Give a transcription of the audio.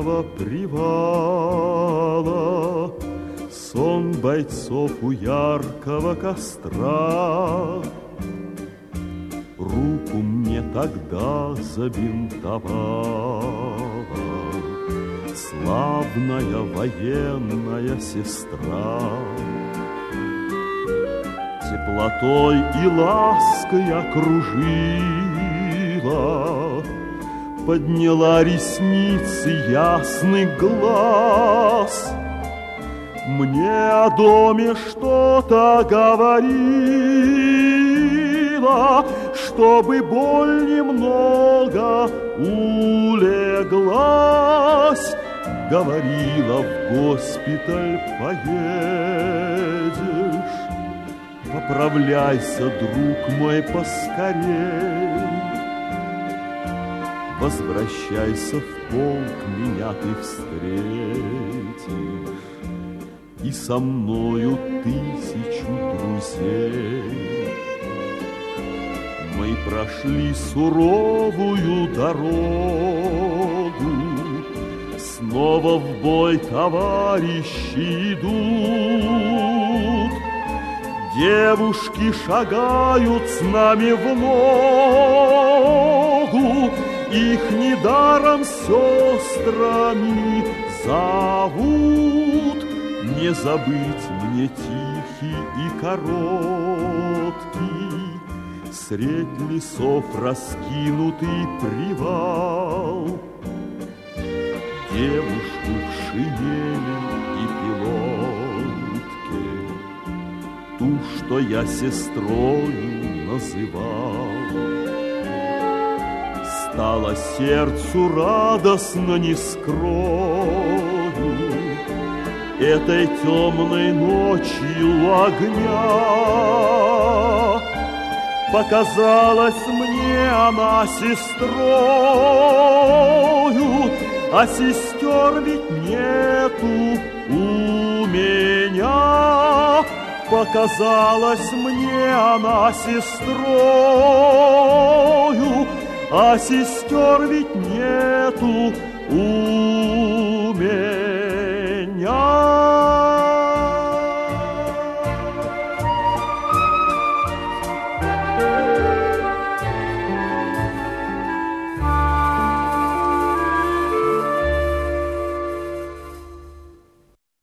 Рижского привала, сон бойцов у яркого костра. Руку мне тогда забинтовала славная военная сестра. Теплотой и лаской окружила, подняла ресницы ясный глаз. Мне о доме что-то говорила, чтобы боль немного улеглась. Говорила, в госпиталь поедешь, поправляйся, друг мой, поскорей. Возвращайся в полк, меня ты встретишь, и со мною 1000 друзей. Мы прошли суровую дорогу, снова в бой товарищи идут. Девушки шагают с нами в ногу, их недаром сестрами зовут. Не забыть мне тихий и короткий, средь лесов раскинутый привал. Девушку в шинели и пилотке, ту, что я сестрою называл. Стало сердцу радостно, не скрою, этой темной ночью огня. Показалась мне она сестрою, а сестер ведь нету у меня. Показалась мне она сестрою, а сестер ведь нету у